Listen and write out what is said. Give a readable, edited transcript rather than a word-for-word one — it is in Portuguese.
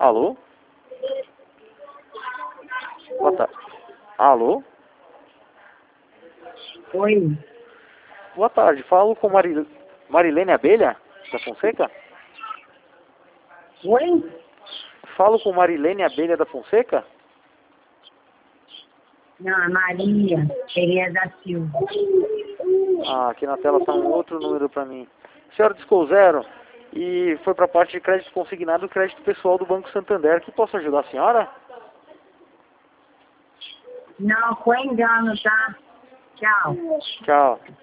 Alô? Boa tarde. Alô? Oi. Boa tarde. Falo com Marilene Abelha, da Fonseca? Oi? Falo com Marilene Abelha da Fonseca? Não, é Maria Pereira da Silva. Ah, aqui na tela está um outro número para mim. A senhora discou zero e foi para a parte de crédito consignado e crédito pessoal do Banco Santander. Que posso ajudar a senhora? Não, foi engano, tá? Tchau. Tchau.